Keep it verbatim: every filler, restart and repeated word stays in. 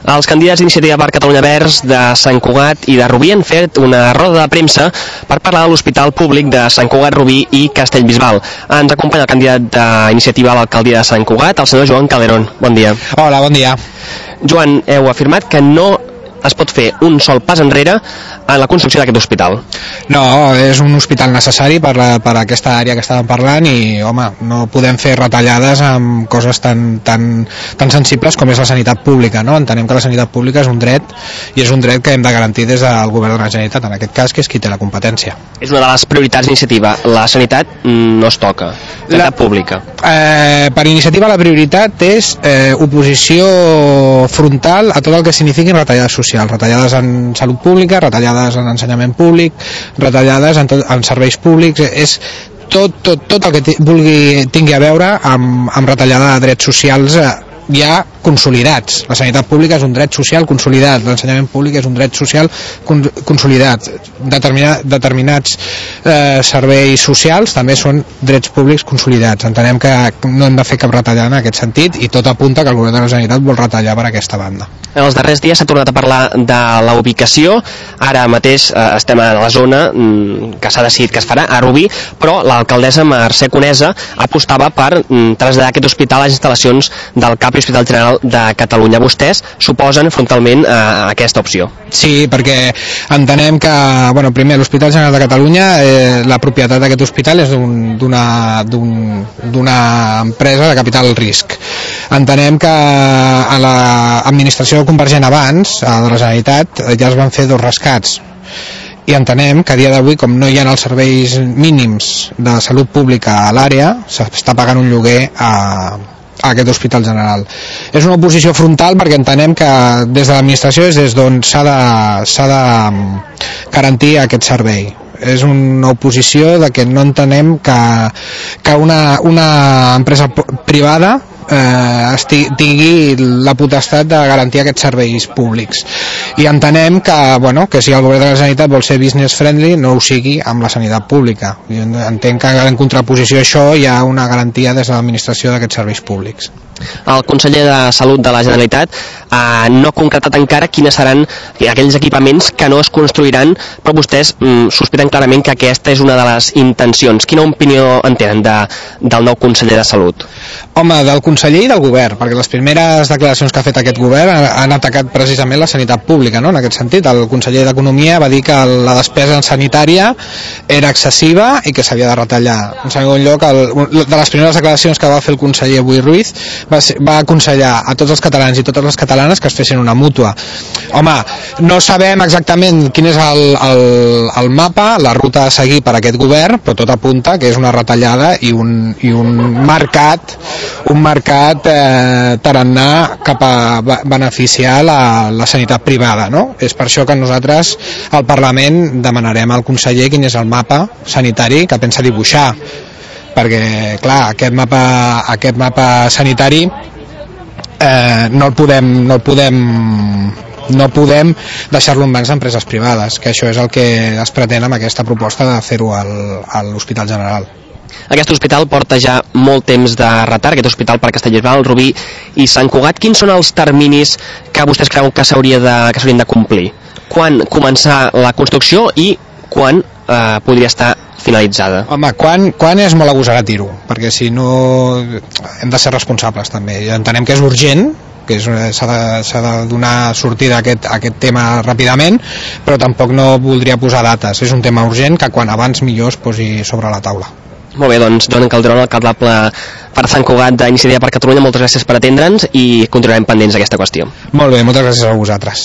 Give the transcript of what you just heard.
Els candidats d'Iniciativa per Catalunya Verds de Sant Cugat i de Rubí han fet una roda de premsa per parlar de l'Hospital Públic de Sant Cugat, Rubí i Castellbisbal. Ens acompanya el candidat d'Iniciativa a l'alcaldia de Sant Cugat, el senyor Joan Calderón. Bon dia. Hola, bon dia. Joan, heu afirmat que no es pot fer un sol pas enrere en la construcció d'aquest hospital. No, és un hospital necessari per, la, per aquesta àrea que estàvem parlant i, home, no podem fer retallades amb coses tan, tan, tan sensibles com és la sanitat pública, no? Entenem que la sanitat pública és un dret i és un dret que hem de garantir des del govern de la Generalitat, en aquest cas, que és qui té la competència. És una de les prioritats d'iniciativa. La sanitat no es toca, la sanitat la, pública. Eh, per iniciativa la prioritat és eh, oposició frontal a tot el que signifiquin retallades socials, retallades en salut pública, retallades en ensenyament públic, retallades en, tot, en serveis públics, és tot, tot, tot el que vulgui tingui a veure amb, amb retallada de drets socials eh, ja consolidats. La sanitat pública és un dret social consolidat, l'ensenyament públic és un dret social con consolidat. Determinat, determinats eh, serveis socials també són drets públics consolidats. Entenem que no hem de fer cap retallada en aquest sentit i tot apunta que el govern de la Generalitat vol retallar per aquesta banda. En els darrers dies s'ha tornat a parlar de la ubicació. Ara mateix eh, estem a la zona mm, que s'ha decidit que es farà, a Rubí, però l'alcaldessa Mercè Conesa apostava per mm, traslladar aquest hospital a les instal·lacions del CAP i Hospital General de Catalunya. Vostès s'oposen frontalment a aquesta opció. Sí, perquè entenem que, bueno, primer, l'Hospital General de Catalunya, eh, la propietat d'aquest hospital és d'una un, d'una empresa de capital risc. Entenem que a l'administració convergent abans, a la Generalitat, ja es van fer dos rescats. I entenem que a dia d'avui, com no hi ha els serveis mínims de salut pública a l'àrea, s'està pagant un lloguer a, a aquest hospital general. És una oposició frontal perquè entenem que des de l'administració és des d'on s'ha de, s'ha de garantir aquest servei. És una oposició de que no entenem que, que una, una empresa privada eh, tingui la potestat de garantir aquests serveis públics. I entenem que, bueno, que si el govern de la Generalitat vol ser business friendly, no ho sigui amb la sanitat pública. Jo entenc que en contraposició a això hi ha una garantia des de l'administració d'aquests serveis públics. El conseller de Salut de la Generalitat eh, no ha concretat encara quines seran aquells equipaments que no es construiran, però vostès mm, sospiten clarament que aquesta és una de les intencions. Quina opinió en tenen de, del nou conseller de Salut? Home, del conseller i del govern, perquè les primeres declaracions que ha fet aquest govern han atacat precisament la sanitat pública, no? En aquest sentit, el conseller d'Economia va dir que la despesa sanitària era excessiva i que s'havia de retallar. En segon lloc, el, de les primeres declaracions que va fer el conseller Boi Ruiz va, ser, va aconsellar a tots els catalans i totes les catalanes que es fessin una mútua. Home, no sabem exactament quin és el, el, el mapa, la ruta a seguir per aquest govern, però tot apunta que és una retallada i un, i un mercat un mercat eh, tarannà cap a beneficiar la, la sanitat privada, no? És per això que nosaltres al Parlament demanarem al conseller quin és el mapa sanitari que pensa dibuixar, perquè clar, aquest mapa, aquest mapa sanitari eh, no el podem no el podem no podem deixar-lo en mans d'empreses privades, que això és el que es pretén amb aquesta proposta de fer-ho a l'Hospital General. Aquest hospital porta ja molt temps de retard, aquest hospital per Castellbisbal, Rubí i Sant Cugat. Quins són els terminis que vostès creuen que s'haurien de, que s'haurien de complir? Quan començar la construcció i quan eh, podria estar finalitzada? Home, quan, quan és molt agosarat dir-ho, perquè si no hem de ser responsables també. Entenem que és urgent, que s'ha de, de donar sortida a aquest, a aquest tema ràpidament, però tampoc no voldria posar dates. És un tema urgent que quan abans millor es posi sobre la taula. Molt bé, doncs Joan Calderón, alcaldable per Sant Cugat d'Iniciativa per Catalunya, moltes gràcies per atendre'ns i continuarem pendents d'aquesta qüestió. Molt bé, moltes gràcies a vosaltres.